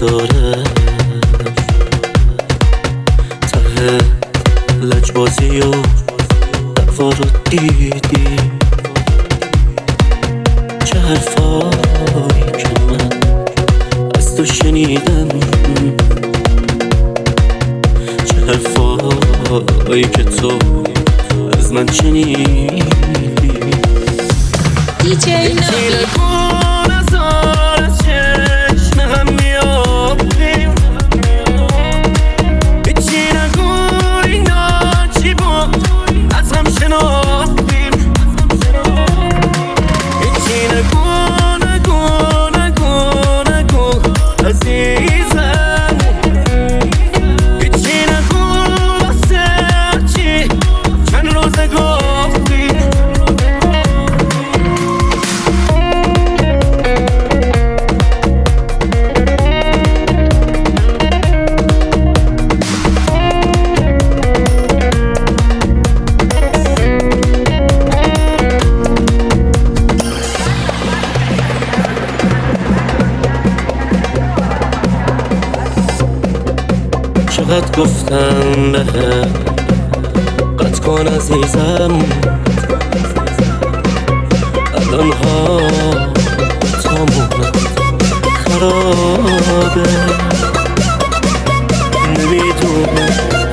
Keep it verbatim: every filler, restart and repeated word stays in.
نداره، ته لجبازی و دعوا رو دیدی، چه حرفایی که من از تو شنیدم، چه حرفایی که تو از من شنیدی. دیجی نامی چقدر گفتم بهت قطع کن عزیزم، الان ها تامونم خرابه، نمیدونم